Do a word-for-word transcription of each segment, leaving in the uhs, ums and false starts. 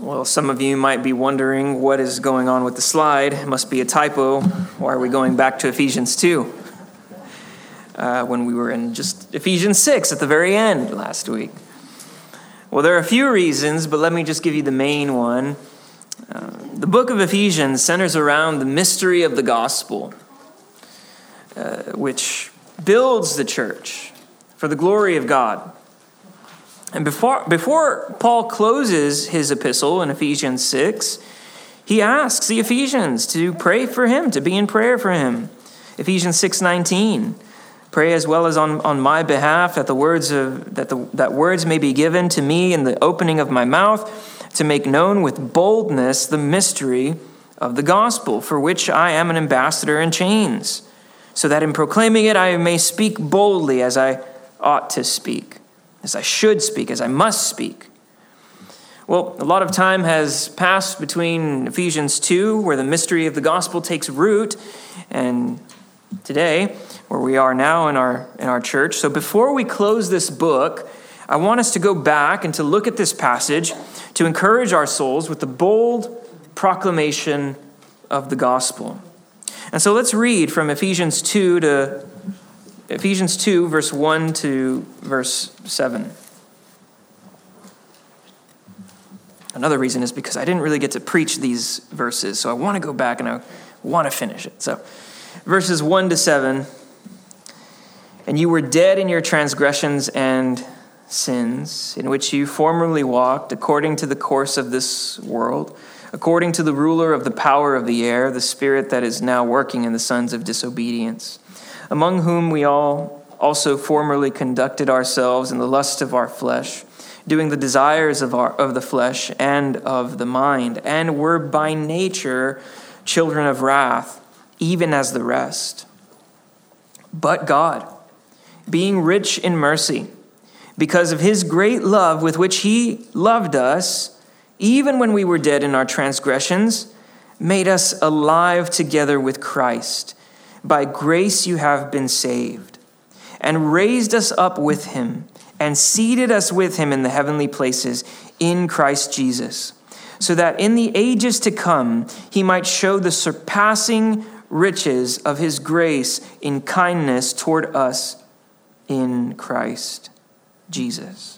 Well, some of you might be wondering what is going on with the slide. It must be a typo. Why are we going back to Ephesians two? Uh, when we were in just Ephesians six at the very end last week. Well, there are a few reasons, but let me just give you the main one. Uh, the book of Ephesians centers around the mystery of the gospel, uh, which builds the church for the glory of God. And before, before Paul closes his epistle in Ephesians six, he asks the Ephesians to pray for him, to be in prayer for him. Ephesians six nineteen, pray as well as on, on my behalf that the words of that the that words may be given to me in the opening of my mouth, to make known with boldness the mystery of the gospel, for which I am an ambassador in chains, so that in proclaiming it I may speak boldly as I ought to speak. As I should speak, as I must speak. Well, a lot of time has passed between Ephesians two, where the mystery of the gospel takes root, and today, where we are now in our in our church. So before we close this book, I want us to go back and to look at this passage to encourage our souls with the bold proclamation of the gospel. And so let's read from Ephesians two to Ephesians two, verse one to verse seven. Another reason is because I didn't really get to preach these verses, so I want to go back and I want to finish it. So, verses one to seven. And you were dead in your transgressions and sins, in which you formerly walked, according to the course of this world, according to the ruler of the power of the air, the spirit that is now working in the sons of disobedience, among whom we all also formerly conducted ourselves in the lust of our flesh, doing the desires of our of the flesh and of the mind, and were by nature children of wrath, even as the rest. But God, being rich in mercy, because of his great love with which he loved us, even when we were dead in our transgressions, made us alive together with Christ. By grace you have been saved, and raised us up with him, and seated us with him in the heavenly places in Christ Jesus, so that in the ages to come he might show the surpassing riches of his grace in kindness toward us in Christ Jesus.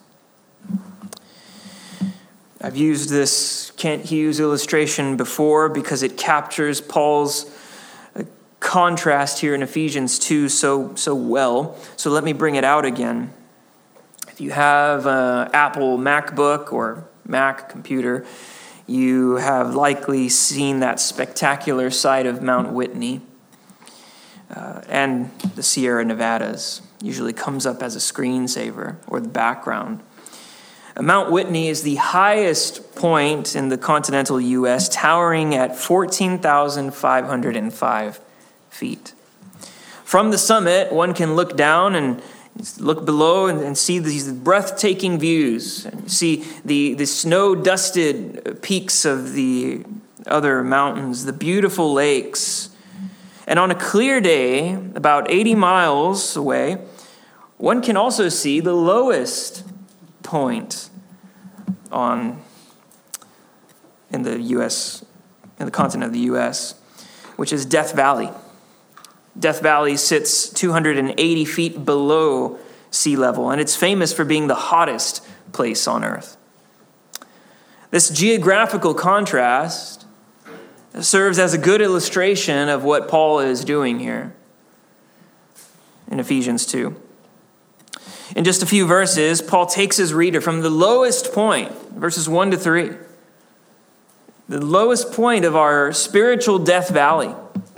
I've used this Kent Hughes illustration before because it captures Paul's contrast here in Ephesians two so so well. So let me bring it out again. If you have an Apple MacBook or Mac computer, you have likely seen that spectacular sight of Mount Whitney uh, and the Sierra Nevadas. Usually comes up as a screensaver or the background. Mount Whitney is the highest point in the continental U S, towering at fourteen thousand five hundred five feet. From the summit, one can look down and look below and, and see these breathtaking views. And see the, the snow-dusted peaks of the other mountains, the beautiful lakes. And on a clear day, about eighty miles away, one can also see the lowest point on in the U S, in the continent of the U S, which is Death Valley. Death Valley sits two hundred eighty feet below sea level, and it's famous for being the hottest place on earth. This geographical contrast serves as a good illustration of what Paul is doing here in Ephesians two. In just a few verses, Paul takes his reader from the lowest point, verses one to three, the lowest point of our spiritual Death Valley.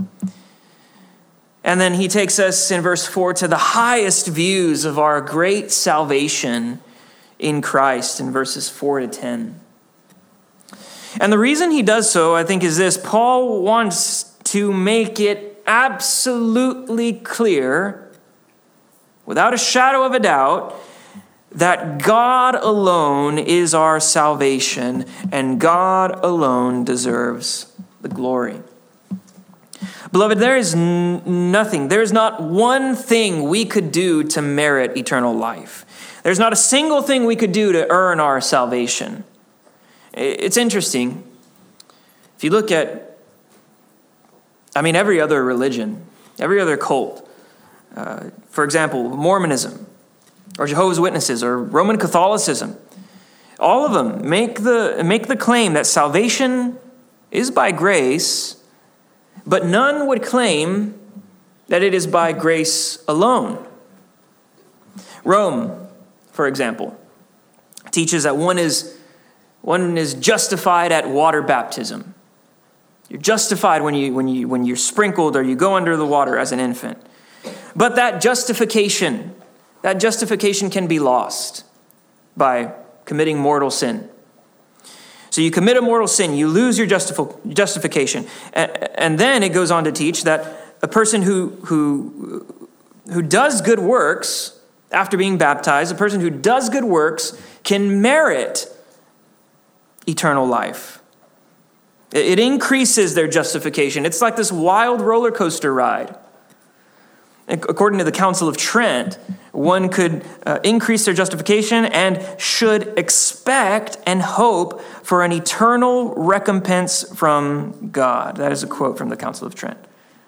And then he takes us in verse four to the highest views of our great salvation in Christ in verses four to ten. And the reason he does so, I think, is this. Paul wants to make it absolutely clear, without a shadow of a doubt, that God alone is our salvation and God alone deserves the glory. Beloved, there is n- nothing, there is not one thing we could do to merit eternal life. There's not a single thing we could do to earn our salvation. It's interesting. If you look at, I mean, every other religion, every other cult, uh, for example, Mormonism or Jehovah's Witnesses or Roman Catholicism, all of them make the, make the claim that salvation is by grace, but none would claim that it is by grace alone. Rome, for example, teaches that one is one is justified at water baptism. You're justified when you when you when you're sprinkled or you go under the water as an infant. But that justification, that justification can be lost by committing mortal sin. So you commit a mortal sin, you lose your justif- justification. And, and then it goes on to teach that a person who who who does good works after being baptized, a person who does good works can merit eternal life. It increases their justification. It's like this wild roller coaster ride. According to the Council of Trent, one could uh, increase their justification and should expect and hope for an eternal recompense from God. That is a quote from the Council of Trent.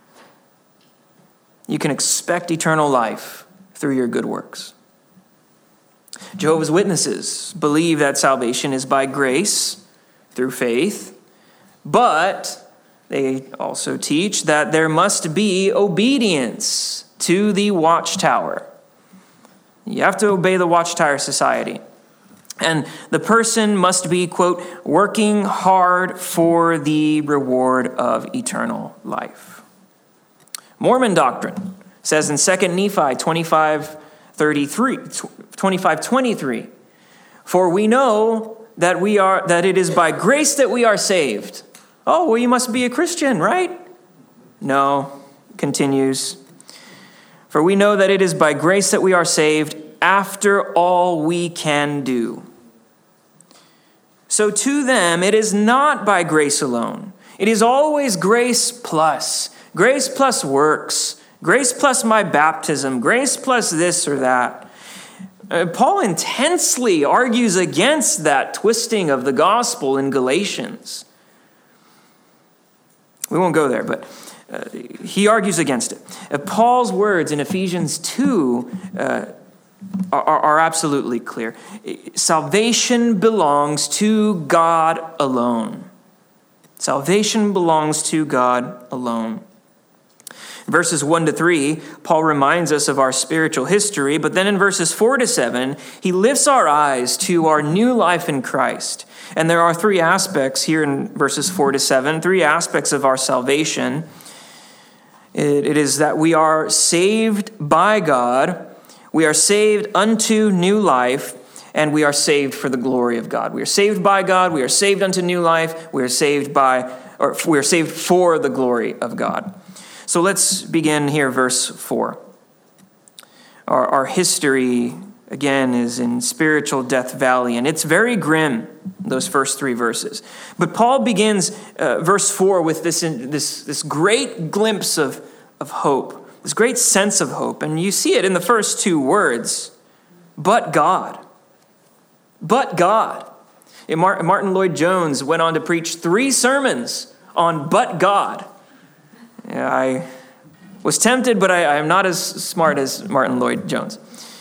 You can expect eternal life through your good works. Jehovah's Witnesses believe that salvation is by grace through faith, but they also teach that there must be obedience to the watchtower. You have to obey the Watchtower Society. And the person must be, quote, working hard for the reward of eternal life. Mormon doctrine says in Second Nephi twenty-five thirty-three, twenty-five twenty-three, for we know that we are that it is by grace that we are saved. Oh, well, you must be a Christian, right? No, continues. For we know that it is by grace that we are saved after all we can do. So to them, it is not by grace alone. It is always grace plus. Grace plus works. Grace plus my baptism. Grace plus this or that. Uh, Paul intensely argues against that twisting of the gospel in Galatians. We won't go there, but uh, he argues against it. Uh, Paul's words in Ephesians two uh, are, are absolutely clear. Salvation belongs to God alone. Salvation belongs to God alone. Verses one to three, Paul reminds us of our spiritual history, but then in verses four to seven, he lifts our eyes to our new life in Christ. And there are three aspects here in verses four to seven, three aspects of our salvation. It, it is that we are saved by God, we are saved unto new life, and we are saved for the glory of God. We are saved by God, we are saved unto new life, we are saved by, or we are saved for the glory of God. So let's begin here, verse four. Our, our history, again, is in spiritual Death Valley, and it's very grim, those first three verses. But Paul begins uh, verse four with this, this, this great glimpse of, of hope, this great sense of hope. And you see it in the first two words, but God. But God. And Martin Lloyd-Jones went on to preach three sermons on but God. I was tempted, but I, I am not as smart as Martin Lloyd-Jones.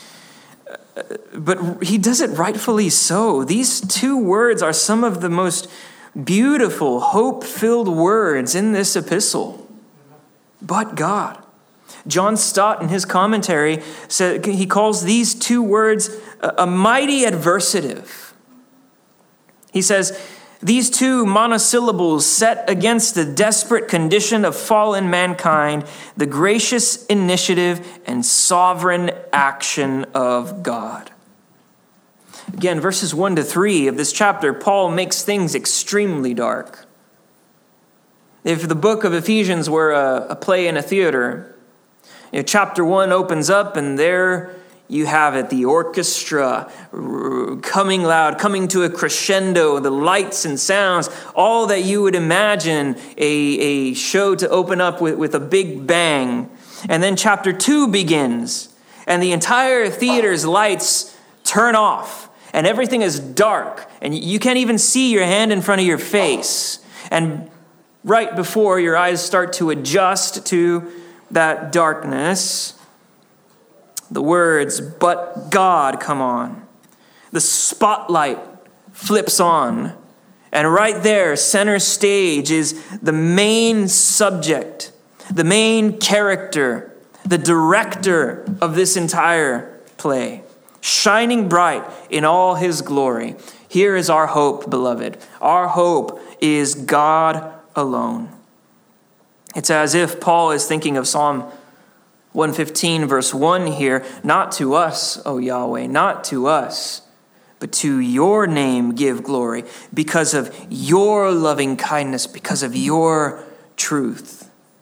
But he does it rightfully so. These two words are some of the most beautiful, hope-filled words in this epistle. But God. John Stott, in his commentary, said he calls these two words a, a mighty adversative. He says, these two monosyllables set against the desperate condition of fallen mankind, the gracious initiative and sovereign action of God. Again, verses one to three of this chapter, Paul makes things extremely dark. If the book of Ephesians were a, a play in a theater, you know, chapter one opens up and there you have it, the orchestra coming loud, coming to a crescendo, the lights and sounds, all that you would imagine a, a show to open up with, with a big bang. And then chapter two begins, and the entire theater's lights turn off, and everything is dark, and you can't even see your hand in front of your face. And right before your eyes start to adjust to that darkness, the words, "but God," come on. The spotlight flips on. And right there, center stage, is the main subject, the main character, the director of this entire play, shining bright in all his glory. Here is our hope, beloved. Our hope is God alone. It's as if Paul is thinking of Psalm one fifteen, verse one here. "Not to us, O Yahweh, not to us, but to your name give glory, because of your loving kindness, because of your truth."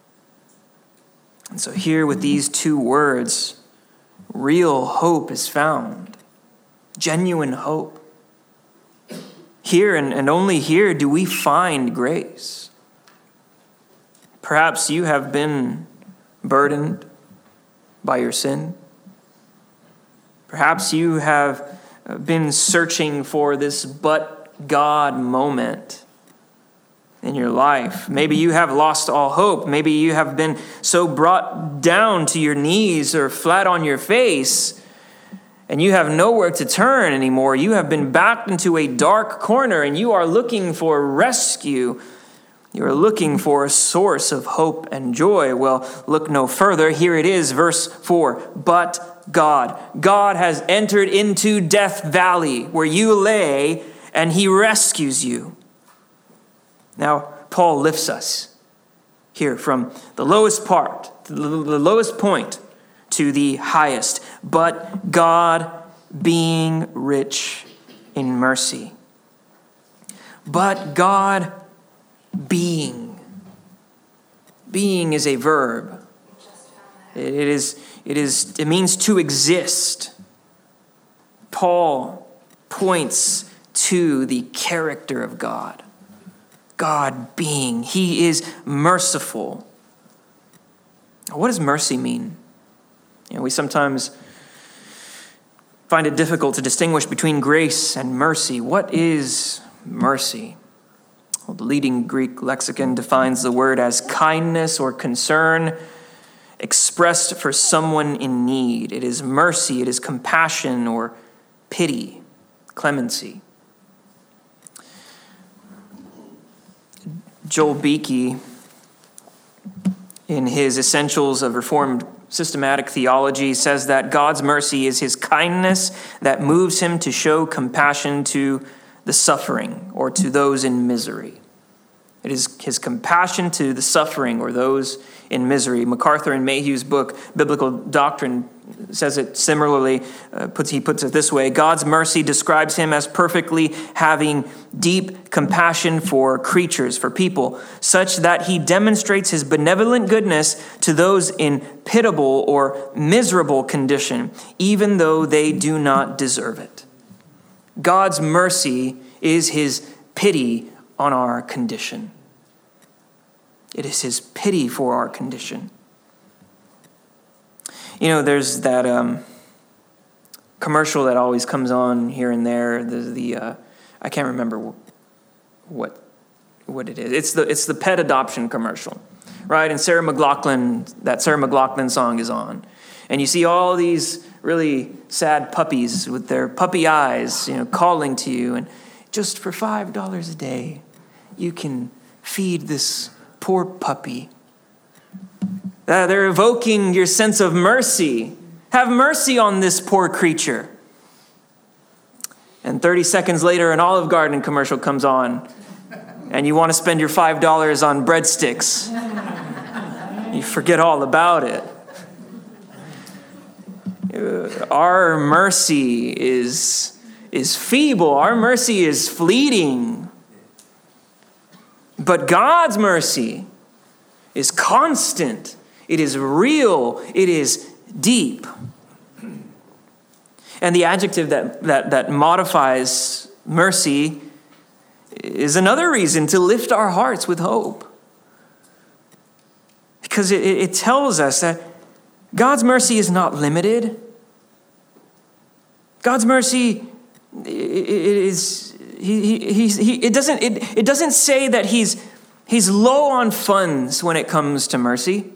And so here with these two words, real hope is found. Genuine hope. Here and, and only here do we find grace. Perhaps you have been burdened by your sin. Perhaps you have been searching for this "but God" moment in your life. Maybe you have lost all hope. Maybe you have been so brought down to your knees or flat on your face, and you have nowhere to turn anymore. You have been backed into a dark corner, and you are looking for rescue. You are looking for a source of hope and joy. Well, look no further. Here it is, verse four. "But God." God has entered into Death Valley where you lay, and he rescues you. Now, Paul lifts us here from the lowest part, the lowest point, to the highest. "But God, being rich in mercy." But God being. Being is a verb. It is, it is, it means to exist. Paul points to the character of God. God being. He is merciful. What does mercy mean? You know, we sometimes find it difficult to distinguish between grace and mercy. What is mercy? Well, the leading Greek lexicon defines the word as kindness or concern expressed for someone in need. It is mercy, it is compassion or pity, clemency. Joel Beeke, in his Essentials of Reformed Systematic Theology, says that God's mercy is his kindness that moves him to show compassion to the suffering or to those in misery. It is his compassion to the suffering or those in misery. MacArthur in Mayhew's book, Biblical Doctrine, says it similarly. Uh, puts, he puts it this way: God's mercy describes him as perfectly having deep compassion for creatures, for people, such that he demonstrates his benevolent goodness to those in pitiable or miserable condition, even though they do not deserve it. God's mercy is his pity on our condition. It is his pity for our condition. You know, there's that um, commercial that always comes on here and there. The, the uh, I can't remember what what it is. It's the it's the pet adoption commercial, right? And Sarah McLachlan, that Sarah McLachlan song is on, and you see all these really sad puppies with their puppy eyes, you know, calling to you, and just for five dollars a day, you can feed this poor puppy. Uh, they're evoking your sense of mercy. Have mercy on this poor creature. And thirty seconds later, an Olive Garden commercial comes on, and you want to spend your five dollars on breadsticks. You forget all about it. Uh, our mercy is, is feeble. Our mercy is fleeting. But God's mercy is constant. It is real. It is deep. And the adjective that, that, that modifies mercy is another reason to lift our hearts with hope. Because it, it tells us that God's mercy is not limited. God's mercy it is he, he, he's, he it doesn't it, it doesn't say that he's he's low on funds when it comes to mercy.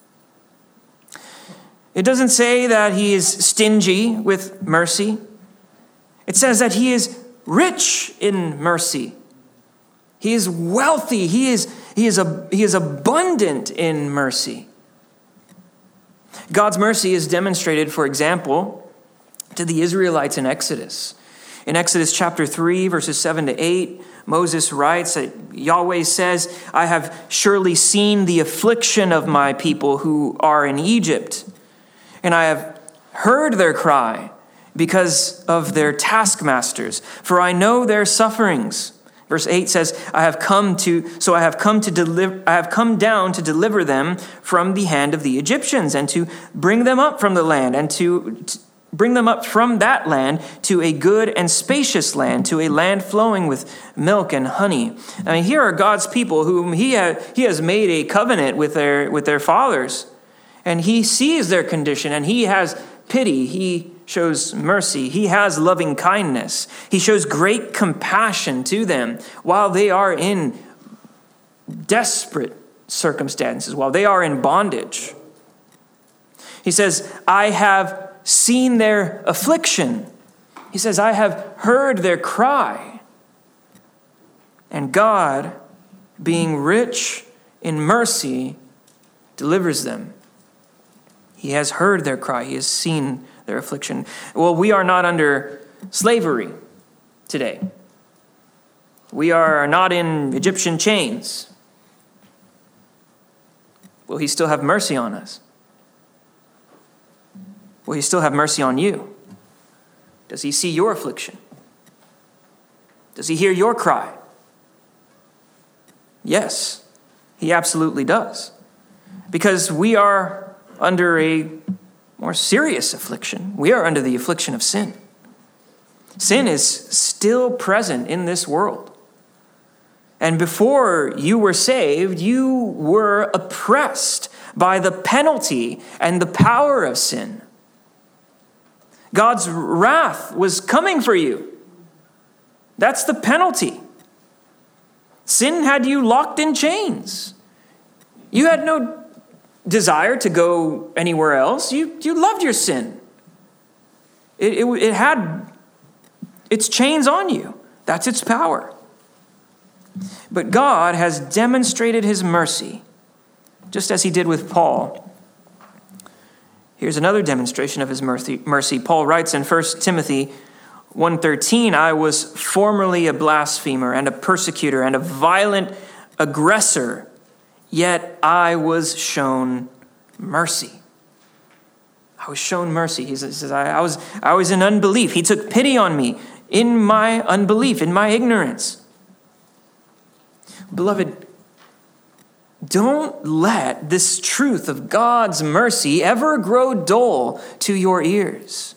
It doesn't say that he is stingy with mercy. It says that he is rich in mercy. He is wealthy. He is he is a he is abundant in mercy. God's mercy is demonstrated, for example, to the Israelites in Exodus. In Exodus chapter three, verses seven to eight, Moses writes that Yahweh says, "I have surely seen the affliction of my people who are in Egypt, and I have heard their cry because of their taskmasters, for I know their sufferings." Verse eight says, "I have come to, so I have come to deliver, I have come down to deliver them from the hand of the Egyptians, and to bring them up from the land, and to, to bring them up from that land to a good and spacious land, to a land flowing with milk and honey." I mean, here are God's people whom he, ha, he has made a covenant with their, with their fathers. And he sees their condition, and he has pity. He shows mercy. He has loving kindness. He shows great compassion to them while they are in desperate circumstances, while they are in bondage. He says, "I have seen their affliction." He says, "I have heard their cry." And God, being rich in mercy, delivers them. He has heard their cry. He has seen their affliction. Well, we are not under slavery today. We are not in Egyptian chains. Will he still have mercy on us? Will he still have mercy on you? Does he see your affliction? Does he hear your cry? Yes, he absolutely does. Because we are under a more serious affliction. We are under the affliction of sin. Sin is still present in this world. And before you were saved, you were oppressed by the penalty and the power of sin. God's wrath was coming for you. That's the penalty. Sin had you locked in chains. You had no desire to go anywhere else. You, you loved your sin. It, it, it had its chains on you. That's its power. But God has demonstrated his mercy, just as he did with Paul. Here's another demonstration of his mercy. mercy. Paul writes in First Timothy one thirteen, "I was formerly a blasphemer and a persecutor and a violent aggressor, yet I was shown mercy." I was shown mercy. He says, I was, I was in unbelief. He took pity on me in my unbelief, in my ignorance. Beloved, don't let this truth of God's mercy ever grow dull to your ears.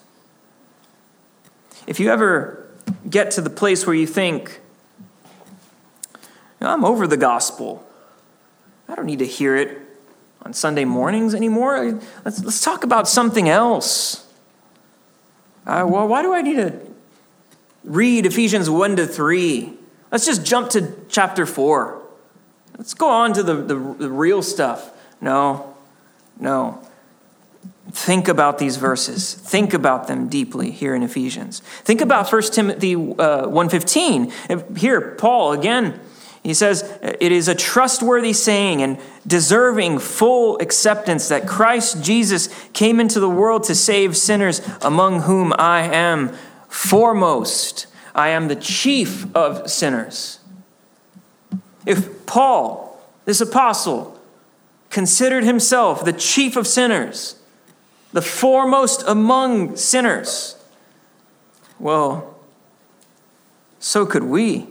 If you ever get to the place where you think, "I'm over the gospel. I don't need to hear it on Sunday mornings anymore. Let's, let's talk about something else. Uh, well, why do I need to read Ephesians one to three? Let's just jump to chapter four. Let's go on to the, the, the real stuff." No, no. Think about these verses. Think about them deeply here in Ephesians. Think about First Timothy uh, one fifteen. Here, Paul, again, he says, "It is a trustworthy saying and deserving full acceptance that Christ Jesus came into the world to save sinners, among whom I am foremost. I am the chief of sinners." If Paul, this apostle, considered himself the chief of sinners, the foremost among sinners, well, so could we.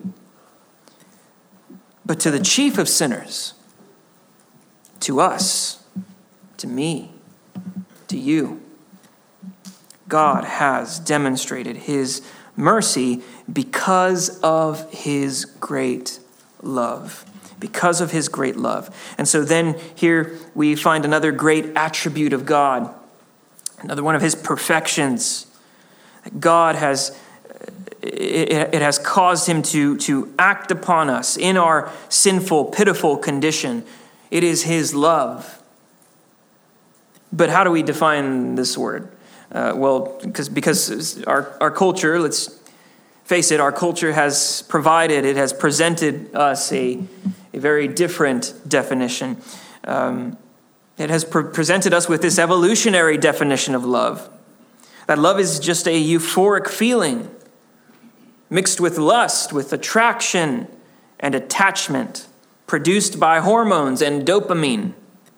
But to the chief of sinners, to us, to me, to you, God has demonstrated his mercy because of his great love. Because of his great love. And so then here we find another great attribute of God, another one of his perfections. God has it, it has caused him to, to act upon us in our sinful, pitiful condition. It is his love. But how do we define this word? Uh, well, because because our, our culture, let's face it, our culture has provided, it has presented us a, a very different definition. Um, it has pre- presented us with this evolutionary definition of love. That love is just a euphoric feeling mixed with lust, with attraction and attachment, produced by hormones and dopamine.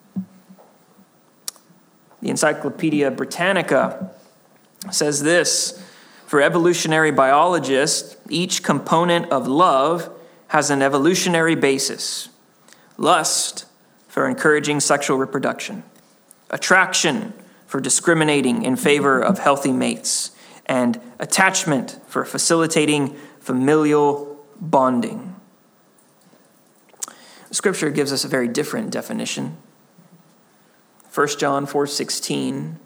The Encyclopedia Britannica says this: for evolutionary biologists, each component of love has an evolutionary basis. Lust, for encouraging sexual reproduction. Attraction, for discriminating in favor of healthy mates. And attachment, for facilitating familial bonding. Scripture gives us a very different definition. First John four sixteen,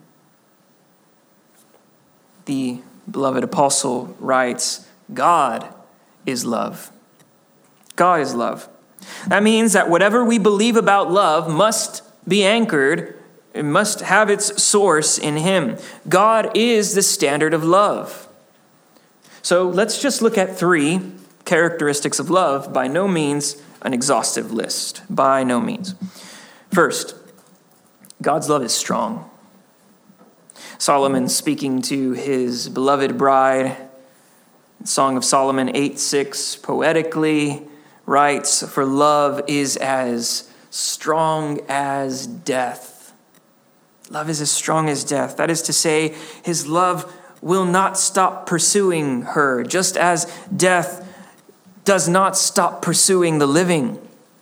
the beloved apostle writes, God is love. God is love. That means that whatever we believe about love must be anchored, it must have its source in him. God is the standard of love. So let's just look at three characteristics of love, by no means an exhaustive list, by no means. First, God's love is strong. Solomon, speaking to his beloved bride, Song of Solomon eight six, poetically writes, for love is as strong as death. Love is as strong as death. That is to say, his love will not stop pursuing her, just as death does not stop pursuing the living.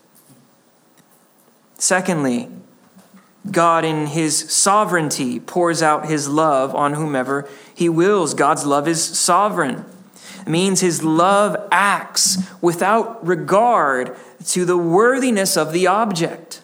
Secondly, God in his sovereignty pours out his love on whomever he wills. God's love is sovereign. It means his love acts without regard to the worthiness of the object.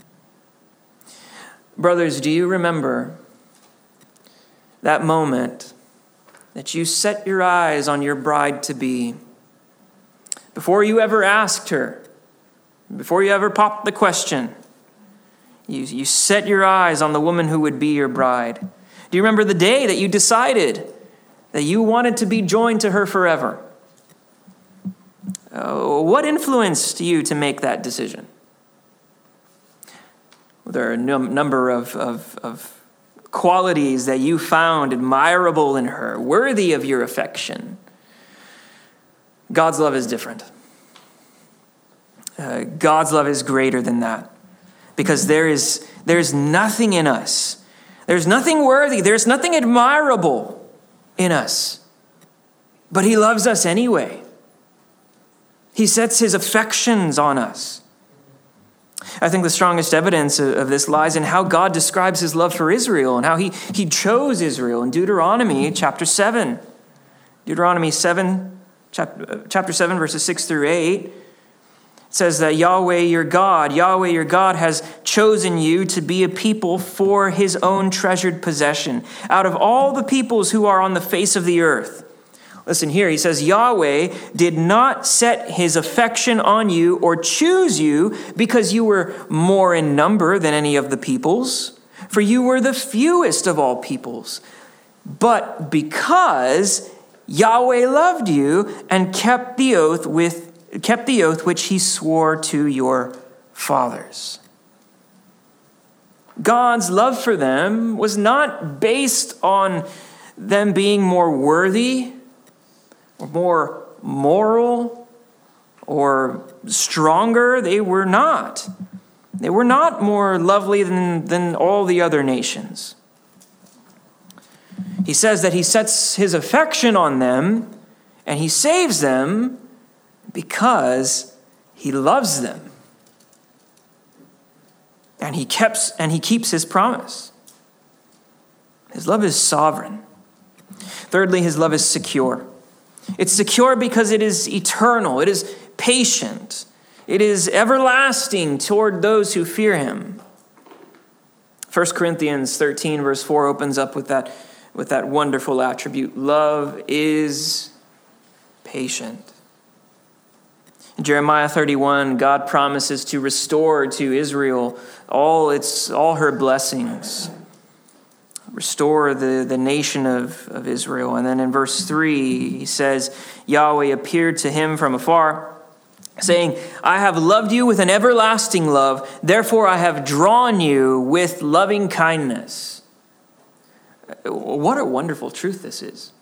Brothers, do you remember that moment that you set your eyes on your bride-to-be before you ever asked her, before you ever popped the question? You, you set your eyes on the woman who would be your bride. Do you remember the day that you decided that you wanted to be joined to her forever? Uh, what influenced you to make that decision? Well, there are a num- number of, of, of qualities that you found admirable in her, worthy of your affection. God's love is different. Uh, God's love is greater than that. Because there is there's nothing in us. There's nothing worthy. There's nothing admirable in us. But he loves us anyway. He sets his affections on us. I think the strongest evidence of this lies in how God describes his love for Israel and how he, he chose Israel in Deuteronomy chapter seven. Deuteronomy seven, chapter, chapter seven, verses six through eight. It says that Yahweh your God, Yahweh your God has chosen you to be a people for his own treasured possession out of all the peoples who are on the face of the earth. Listen here, he says, Yahweh did not set his affection on you or choose you because you were more in number than any of the peoples, for you were the fewest of all peoples, but because Yahweh loved you and kept the oath with kept the oath which he swore to your fathers. God's love for them was not based on them being more worthy or more moral or stronger. They were not. They were not more lovely than, than all the other nations. He says that he sets his affection on them and he saves them because he loves them. And he keeps and he keeps his promise. His love is sovereign. Thirdly, his love is secure. It's secure because it is eternal. It is patient. It is everlasting toward those who fear him. First Corinthians thirteen, verse four opens up with that, with that wonderful attribute. Love is patient. In Jeremiah thirty-one, God promises to restore to Israel all its all her blessings. Restore the, the nation of, of Israel. And then in verse three, he says, Yahweh appeared to him from afar, saying, I have loved you with an everlasting love, therefore I have drawn you with loving kindness. What a wonderful truth this is.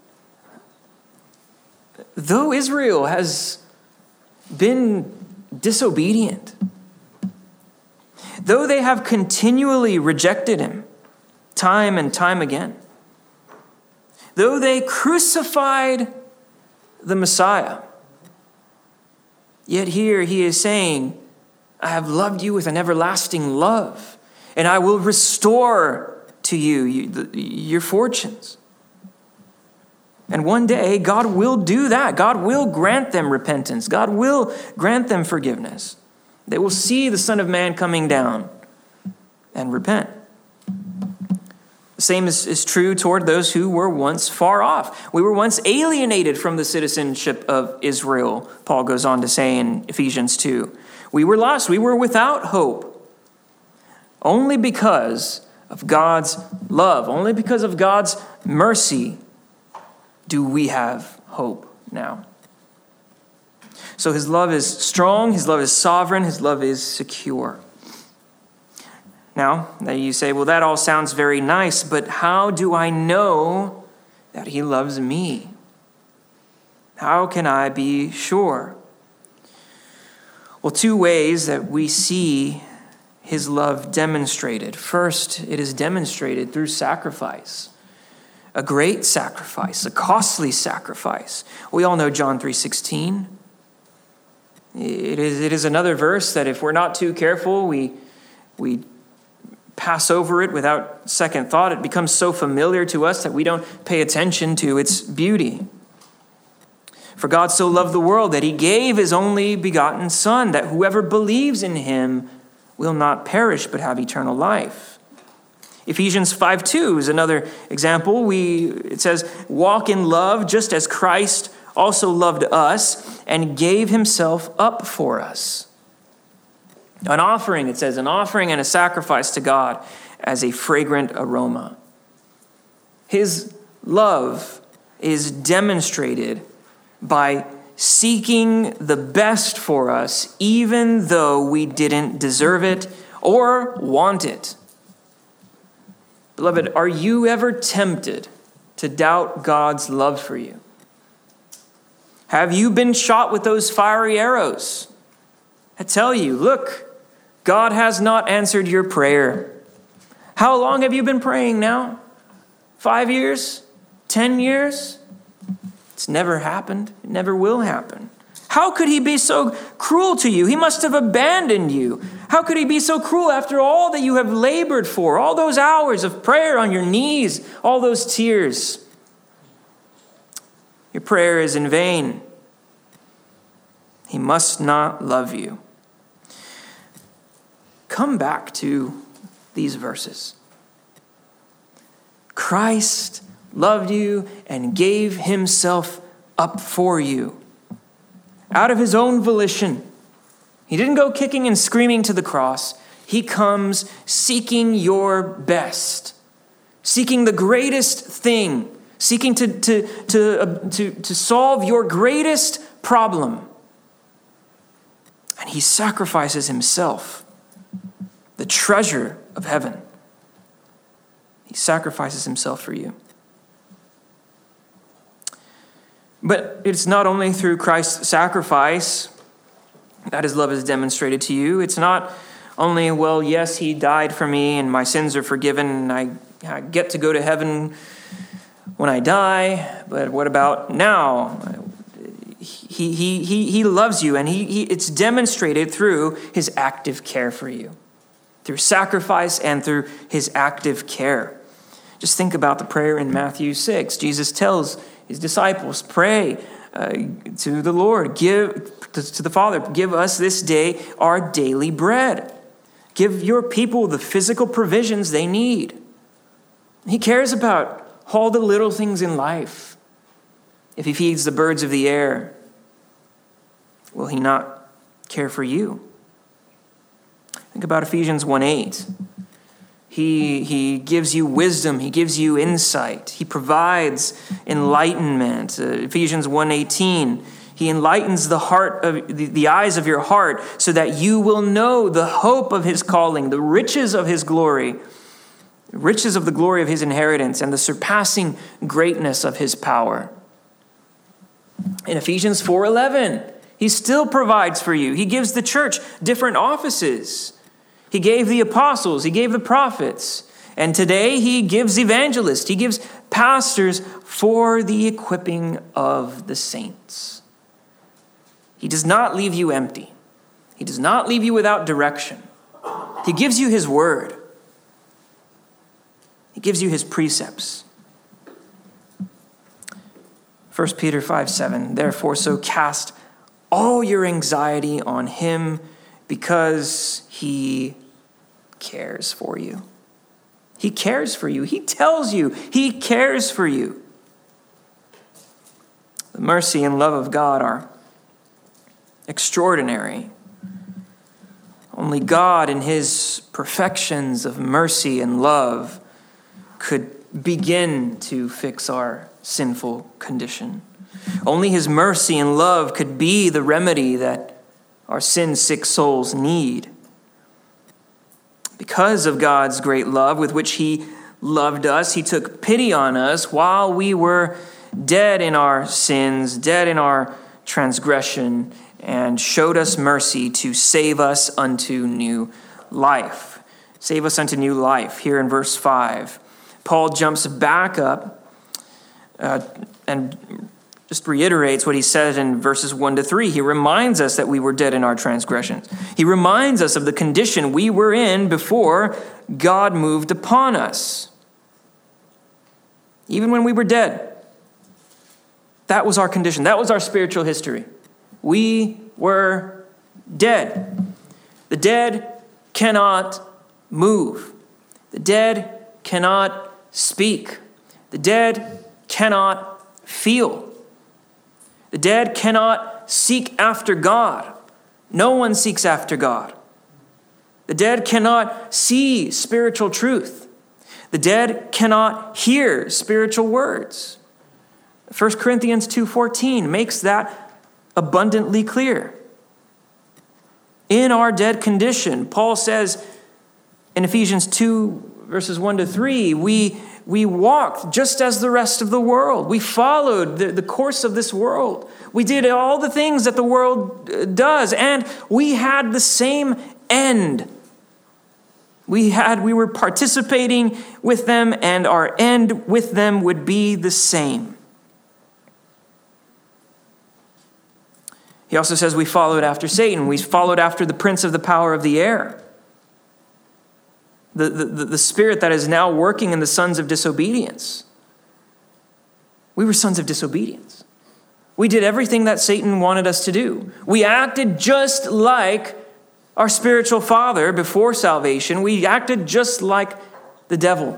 Though Israel has been disobedient, though they have continually rejected him time and time again, though they crucified the Messiah, yet here he is saying, I have loved you with an everlasting love, and I will restore to you your fortunes. And one day, God will do that. God will grant them repentance. God will grant them forgiveness. They will see the Son of Man coming down and repent. The same is, is true toward those who were once far off. We were once alienated from the citizenship of Israel, Paul goes on to say in Ephesians two. We were lost. We were without hope. Only because of God's love, only because of God's mercy, do we have hope now. So his love is strong, his love is sovereign, his love is secure. Now, you say, well, that all sounds very nice, but how do I know that he loves me? How can I be sure? Well, two ways that we see his love demonstrated. First, it is demonstrated through sacrifice. A great sacrifice, a costly sacrifice. We all know John three sixteen. It is, it is another verse that if we're not too careful, we, we pass over it without second thought. It becomes so familiar to us that we don't pay attention to its beauty. For God so loved the world that he gave his only begotten Son, that whoever believes in him will not perish but have eternal life. Ephesians five two is another example. We it says, walk in love just as Christ also loved us and gave himself up for us. An offering, it says, an offering and a sacrifice to God as a fragrant aroma. His love is demonstrated by seeking the best for us, even though we didn't deserve it or want it. Beloved, are you ever tempted to doubt God's love for you? Have you been shot with those fiery arrows? I tell you, look, God has not answered your prayer. How long have you been praying now? Five years? Ten years? It's never happened. It never will happen. How could he be so cruel to you? He must have abandoned you. How could he be so cruel after all that you have labored for? All those hours of prayer on your knees, all those tears. Your prayer is in vain. He must not love you. Come back to these verses. Christ loved you and gave himself up for you. Out of his own volition. He didn't go kicking and screaming to the cross. He comes seeking your best, seeking the greatest thing, seeking to, to, to, uh, to, to solve your greatest problem. And he sacrifices himself, the treasure of heaven. He sacrifices himself for you. But it's not only through Christ's sacrifice that his love is demonstrated to you. It's not only, well, yes, he died for me and my sins are forgiven and I, I get to go to heaven when I die, but what about now? He, he, he, he loves you, and he, he, it's demonstrated through his active care for you, through sacrifice and through his active care. Just think about the prayer in Matthew six. Jesus tells his disciples, pray uh, to the Lord, give to the Father, give us this day our daily bread. Give your people the physical provisions they need. He cares about all the little things in life. If he feeds the birds of the air, will he not care for you? Think about Ephesians one eight. He, he gives you wisdom. He gives you insight. He provides enlightenment. Uh, Ephesians one eighteen. He enlightens the heart of the, the eyes of your heart so that you will know the hope of his calling, the riches of his glory, the riches of the glory of his inheritance, and the surpassing greatness of his power. In Ephesians four eleven, he still provides for you. He gives the church different offices. He gave the apostles, he gave the prophets, and today he gives evangelists, he gives pastors for the equipping of the saints. He does not leave you empty. He does not leave you without direction. He gives you his word. He gives you his precepts. First Peter five seven, therefore so cast all your anxiety on him because he cares for you. He cares for you. He tells you he cares for you. The mercy and love of God are extraordinary. Only God in his perfections of mercy and love could begin to fix our sinful condition. Only his mercy and love could be the remedy that our sin-sick souls need. Because of God's great love with which he loved us, he took pity on us while we were dead in our sins, dead in our transgression, and showed us mercy to save us unto new life. Save us unto new life. Here in verse five, Paul jumps back up uh, and just reiterates what he said in verses one to three. He reminds us that we were dead in our transgressions. He reminds us of the condition we were in before God moved upon us. Even when we were dead, that was our condition. That was our spiritual history. We were dead. The dead cannot move. The dead cannot speak. The dead cannot feel. The dead cannot seek after God. No one seeks after God. The dead cannot see spiritual truth. The dead cannot hear spiritual words. First Corinthians two fourteen makes that abundantly clear. In our dead condition, Paul says in Ephesians two, verses one to three, we We walked just as the rest of the world. We followed the, the course of this world. We did all the things that the world does, and we had the same end. We had, we were participating with them, and our end with them would be the same. He also says we followed after Satan. We followed after the prince of the power of the air. The, the, the spirit that is now working in the sons of disobedience. We were sons of disobedience. We did everything that Satan wanted us to do. We acted just like our spiritual father before salvation. We acted just like the devil.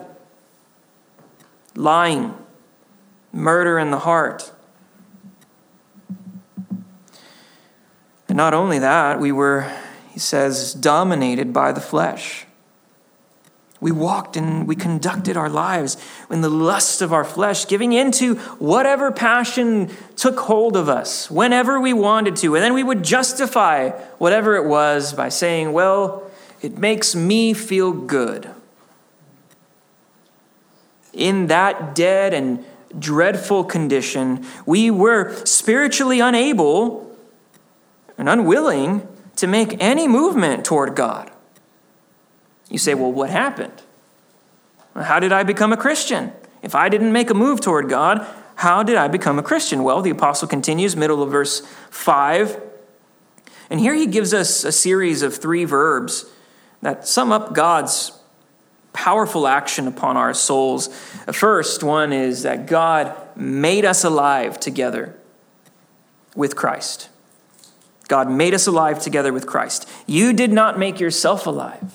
Lying, murder in the heart. And not only that, we were, he says, dominated by the flesh. We walked and we conducted our lives in the lust of our flesh, giving into whatever passion took hold of us whenever we wanted to. And then we would justify whatever it was by saying, well, it makes me feel good. In that dead and dreadful condition, we were spiritually unable and unwilling to make any movement toward God. You say, well, what happened? How did I become a Christian? If I didn't make a move toward God, how did I become a Christian? Well, the apostle continues, middle of verse five. And here he gives us a series of three verbs that sum up God's powerful action upon our souls. The first one is that God made us alive together with Christ. God made us alive together with Christ. You did not make yourself alive.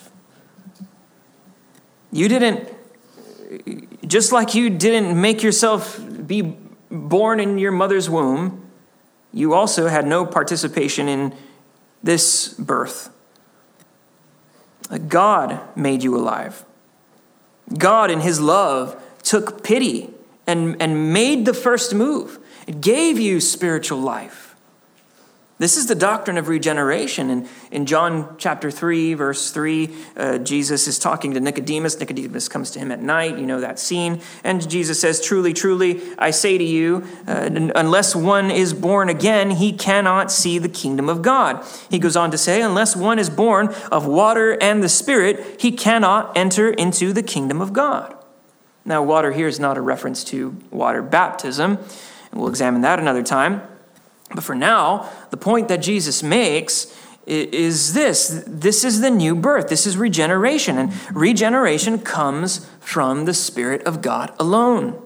You didn't, just like you didn't make yourself be born in your mother's womb, you also had no participation in this birth. God made you alive. God, in his love, took pity and, and made the first move. It gave you spiritual life. This is the doctrine of regeneration. And in John chapter three, verse three, uh, Jesus is talking to Nicodemus. Nicodemus comes to him at night. You know that scene. And Jesus says, truly, truly, I say to you, uh, unless one is born again, he cannot see the kingdom of God. He goes on to say, unless one is born of water and the Spirit, he cannot enter into the kingdom of God. Now, water here is not a reference to water baptism. And we'll examine that another time. But for now, the point that Jesus makes is this. This is the new birth. This is regeneration. And regeneration comes from the Spirit of God alone.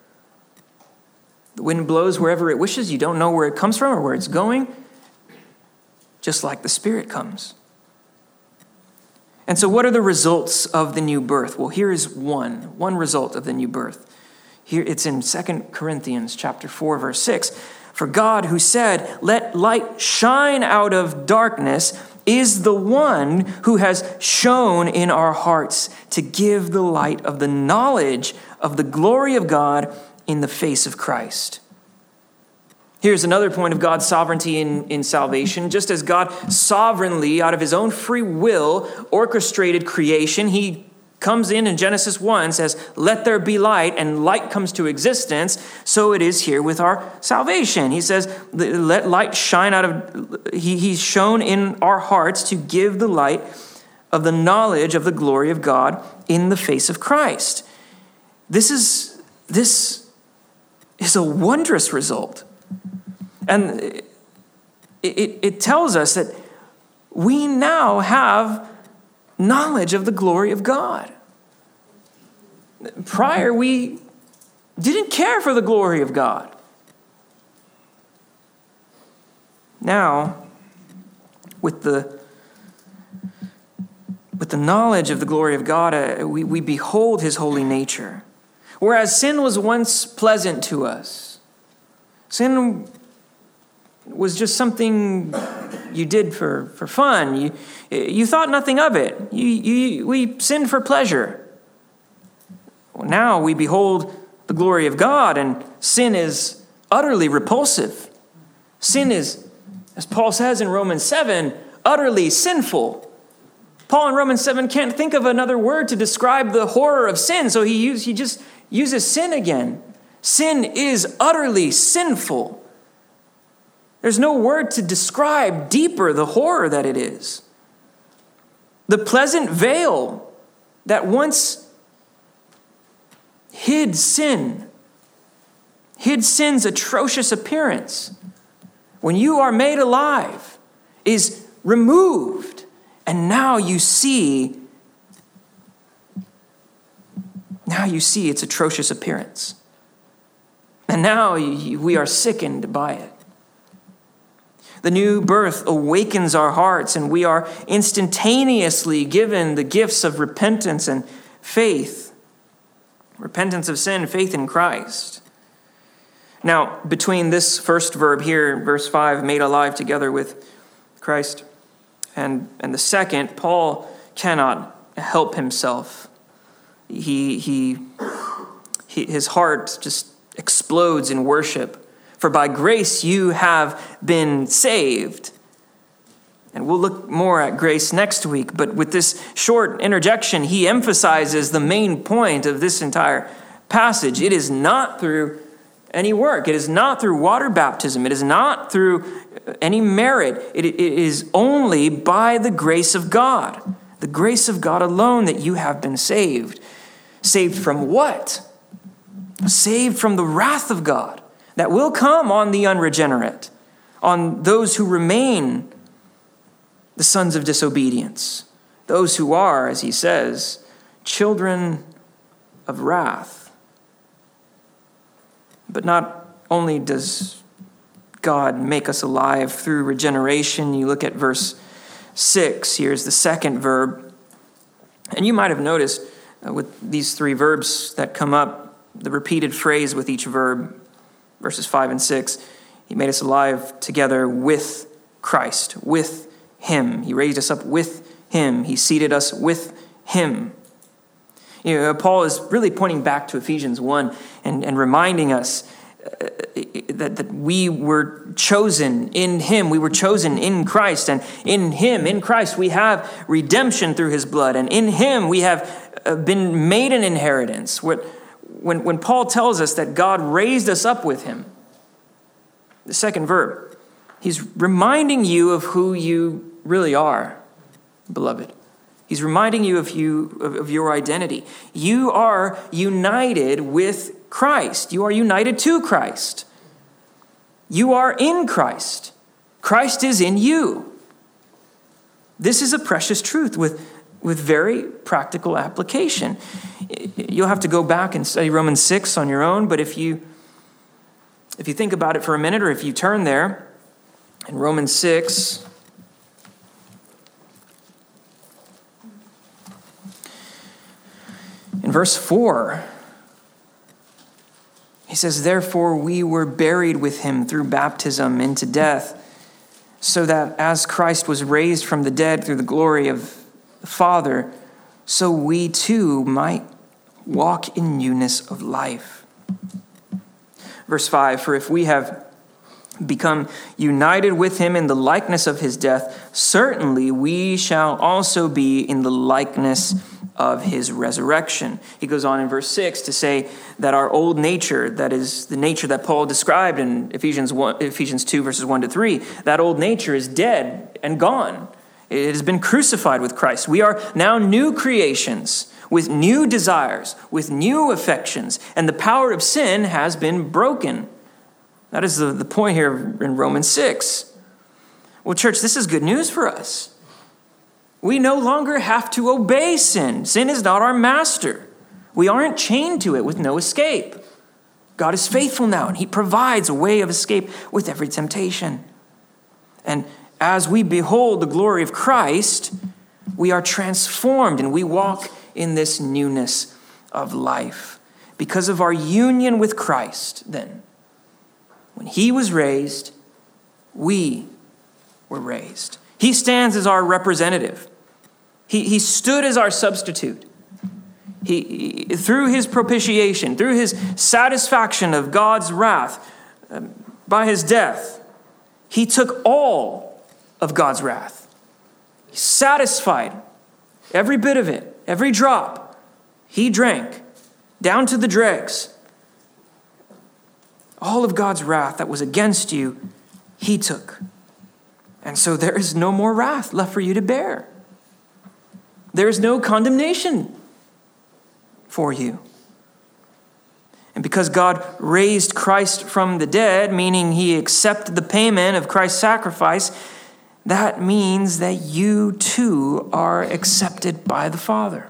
The wind blows wherever it wishes. You don't know where it comes from or where it's going. Just like the Spirit comes. And so what are the results of the new birth? Well, here is one. One result of the new birth. Here it's in Second Corinthians chapter four, verse six. For God, who said, let light shine out of darkness, is the one who has shone in our hearts to give the light of the knowledge of the glory of God in the face of Christ. Here's another point of God's sovereignty in, in salvation. Just as God sovereignly, out of his own free will, orchestrated creation, he comes in in Genesis one, says, let there be light, and light comes to existence. So it is here with our salvation. He says, let light shine out of, he, he's shown in our hearts to give the light of the knowledge of the glory of God in the face of Christ. This is, this is a wondrous result. And it, it, it tells us that we now have knowledge of the glory of God. Prior, we didn't care for the glory of God. Now, with the, with the knowledge of the glory of God, uh, we, we behold his holy nature. Whereas sin was once pleasant to us. Sin was just something you did for, for fun. You, you thought nothing of it. You, you, we sinned for pleasure. Well, now we behold the glory of God, and sin is utterly repulsive. Sin is, as Paul says in Romans seven, utterly sinful. Paul in Romans seven can't think of another word to describe the horror of sin, so he, use, he just uses sin again. Sin is utterly sinful. There's no word to describe deeper the horror that it is. The pleasant veil that once hid sin, hid sin's atrocious appearance, when you are made alive, is removed. And now you see, now you see its atrocious appearance. And now we are sickened by it. The new birth awakens our hearts, and we are instantaneously given the gifts of repentance and faith. Repentance of sin, faith in Christ. Now, between this first verb here, verse five, made alive together with Christ, and, and the second, Paul cannot help himself. He, he, he, his heart just explodes in worship. For by grace you have been saved. And we'll look more at grace next week. But with this short interjection, he emphasizes the main point of this entire passage. It is not through any work. It is not through water baptism. It is not through any merit. It, it is only by the grace of God. The grace of God alone that you have been saved. Saved from what? Saved from the wrath of God that will come on the unregenerate, on those who remain the sons of disobedience, those who are, as he says, children of wrath. But not only does God make us alive through regeneration, you look at verse six, here's the second verb. And you might have noticed uh, with these three verbs that come up, the repeated phrase with each verb, Verses five and six, he made us alive together with Christ, with him. He raised us up with him. He seated us with him. You know, Paul is really pointing back to Ephesians one and, and reminding us uh, that, that we were chosen in him. We were chosen in Christ, and in him, in Christ, we have redemption through his blood, and in him we have been made an inheritance. When, when, when Paul tells us that God raised us up with him, the second verb, he's reminding you of who you really are, beloved. He's reminding you of you of, of your identity. You are united with Christ. You are united to Christ. You are in Christ. Christ is in you. This is a precious truth with, with very practical application. You'll have to go back and study Romans six on your own, but if you if you think about it for a minute, or if you turn there in Romans six, in verse four, he says, "Therefore we were buried with him through baptism into death, so that as Christ was raised from the dead through the glory of the Father, so we too might walk in newness of life." Verse five, "For if we have become united with him in the likeness of his death, certainly we shall also be in the likeness of his resurrection." He goes on in verse six to say that our old nature, that is the nature that Paul described in Ephesians one, Ephesians two, verses one to three, that old nature is dead and gone. It has been crucified with Christ. We are now new creations with new desires, with new affections, and the power of sin has been broken. That is the, the point here in Romans six. Well, church, this is good news for us. We no longer have to obey sin. Sin is not our master. We aren't chained to it with no escape. God is faithful now, and he provides a way of escape with every temptation. And as we behold the glory of Christ, we are transformed and we walk in this newness of life. Because of our union with Christ, then, when he was raised, we were raised. He stands as our representative. He, he stood as our substitute. He, he, through his propitiation, through his satisfaction of God's wrath, um, by his death, he took all of God's wrath. He satisfied every bit of it, every drop. He drank down to the dregs. All of God's wrath that was against you, he took. And so there is no more wrath left for you to bear. There is no condemnation for you. And because God raised Christ from the dead, meaning he accepted the payment of Christ's sacrifice, that means that you too are accepted by the Father.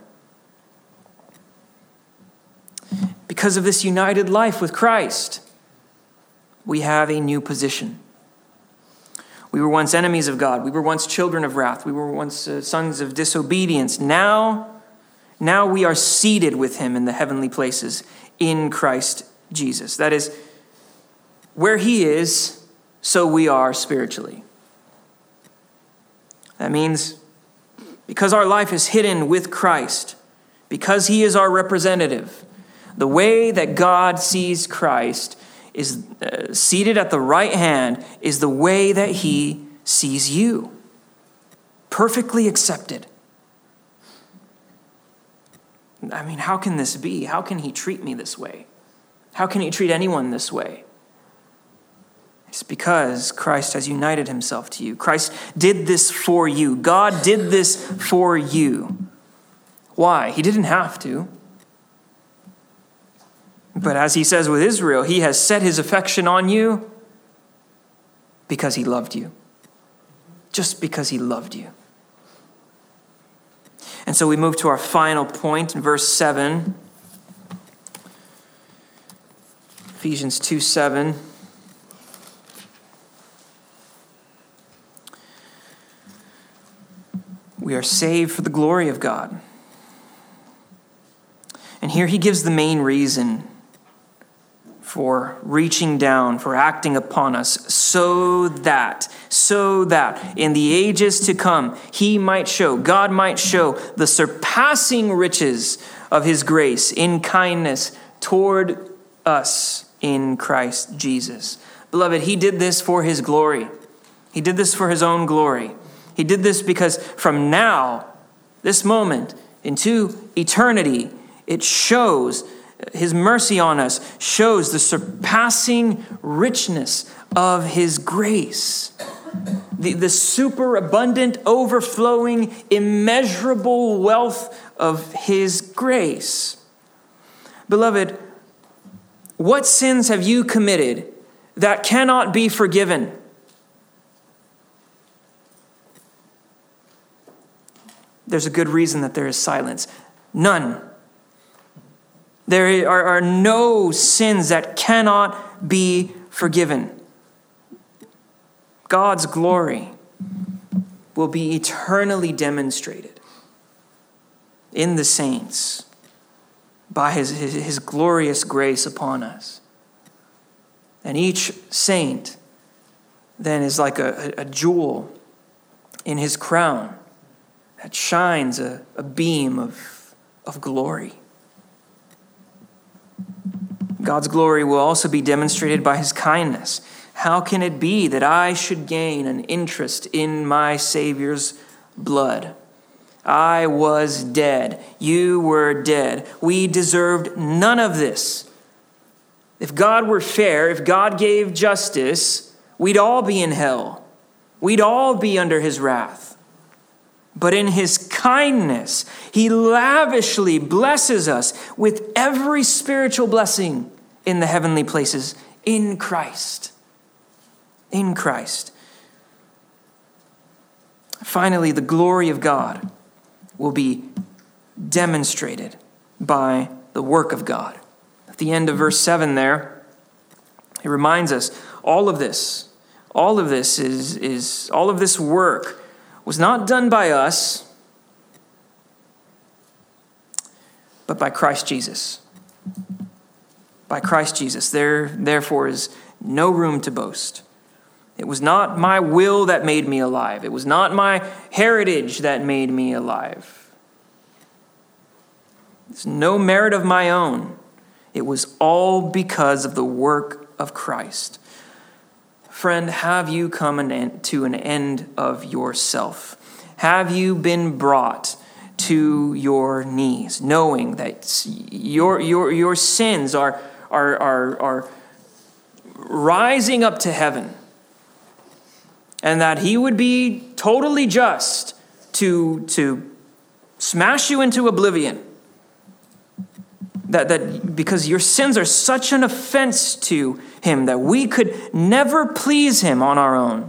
Because of this united life with Christ, we have a new position. We were once enemies of God. We were once children of wrath. We were once uh, sons of disobedience. Now, now we are seated with him in the heavenly places in Christ Jesus. That is, where he is, so we are spiritually. That means because our life is hidden with Christ, because he is our representative, the way that God sees Christ is uh, seated at the right hand is the way that he sees you. Perfectly accepted. I mean, how can this be? How can he treat me this way? How can he treat anyone this way? It's because Christ has united himself to you. Christ did this for you. God did this for you. Why? He didn't have to. But as he says with Israel, he has set his affection on you because he loved you. Just because he loved you. And so we move to our final point in verse seven. Ephesians two seven. We are saved for the glory of God. And here he gives the main reason for reaching down, for acting upon us, so that, so that in the ages to come, he might show, God might show the surpassing riches of his grace in kindness toward us in Christ Jesus. Beloved, he did this for his glory. He did this for his own glory. He did this because from now, this moment, into eternity, it shows his mercy on us, shows the surpassing richness of his grace. The, the superabundant, overflowing, immeasurable wealth of his grace. Beloved, what sins have you committed that cannot be forgiven? There's a good reason that there is silence. None. There are, are no sins that cannot be forgiven. God's glory will be eternally demonstrated in the saints by his, his, his glorious grace upon us. And each saint then is like a, a jewel in his crown that shines a, a beam of, of glory. God's glory will also be demonstrated by his kindness. How can it be that I should gain an interest in my Savior's blood? I was dead. You were dead. We deserved none of this. If God were fair, if God gave justice, we'd all be in hell. We'd all be under his wrath. But in his kindness, he lavishly blesses us with every spiritual blessing in the heavenly places in Christ. In Christ. Finally, the glory of God will be demonstrated by the work of God. At the end of verse seven there, it reminds us all of this, all of this is, is all of this work was not done by us, but by Christ Jesus. By Christ Jesus. There, therefore, is no room to boast. It was not my will that made me alive. It was not my heritage that made me alive. It's no merit of my own. It was all because of the work of Christ. Friend, have you come an end, to an end of yourself? Have you been brought to your knees, knowing that your your your sins are are are, are rising up to heaven, and that he would be totally just to to smash you into oblivion? That, that because your sins are such an offense to him that we could never please him on our own.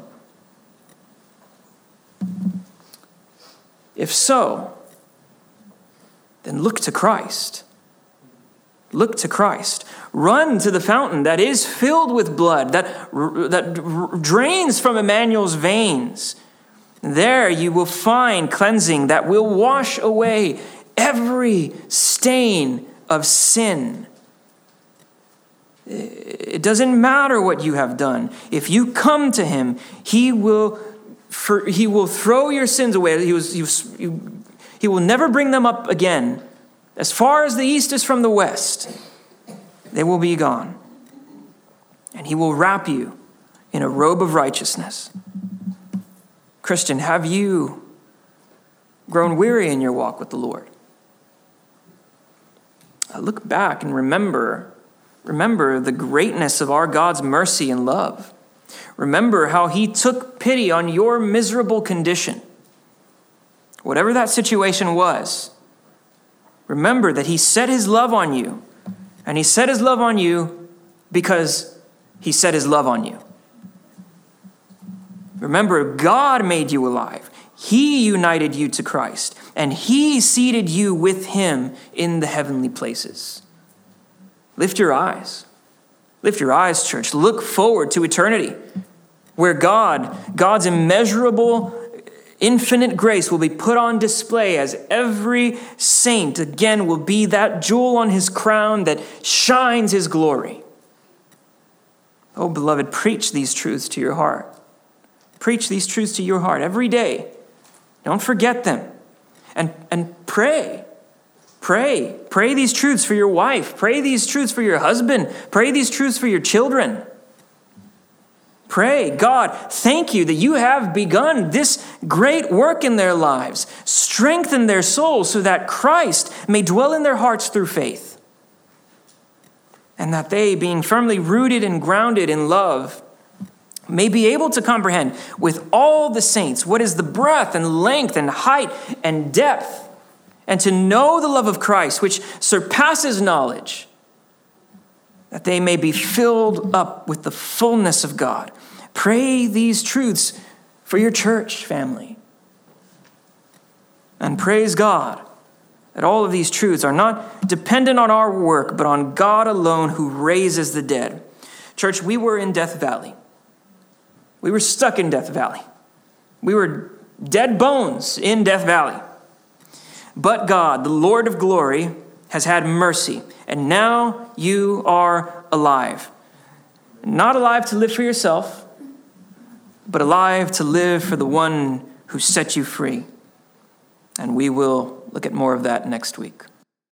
If so, then look to Christ. Look to Christ. Run to the fountain that is filled with blood, that, that drains from Emmanuel's veins. There you will find cleansing that will wash away every stain of sin. It doesn't matter what you have done. If you come to him, he will for, he will throw your sins away. He, was, he, was, he will never bring them up again. As far as the east is from the west, they will be gone. And he will wrap you in a robe of righteousness. Christian, have you grown weary in your walk with the Lord? Look back and remember, remember the greatness of our God's mercy and love. Remember how he took pity on your miserable condition. Whatever that situation was, remember that he set his love on you. And he set his love on you because he set his love on you. Remember, God made you alive. He united you to Christ, and he seated you with him in the heavenly places. Lift your eyes. Lift your eyes, church. Look forward to eternity, where God, God's immeasurable, infinite grace will be put on display as every saint, again, will be that jewel on his crown that shines his glory. Oh, beloved, preach these truths to your heart. Preach these truths to your heart every day. Don't forget them. And, and pray. Pray. Pray these truths for your wife. Pray these truths for your husband. Pray these truths for your children. Pray, God, thank you that you have begun this great work in their lives. Strengthen their souls so that Christ may dwell in their hearts through faith. And that they, being firmly rooted and grounded in love, may be able to comprehend with all the saints what is the breadth and length and height and depth, and to know the love of Christ, which surpasses knowledge, that they may be filled up with the fullness of God. Pray these truths for your church family. And praise God that all of these truths are not dependent on our work, but on God alone who raises the dead. Church, we were in Death Valley. We were stuck in Death Valley. We were dead bones in Death Valley. But God, the Lord of glory, has had mercy, and now you are alive. Not alive to live for yourself, but alive to live for the one who set you free. And we will look at more of that next week.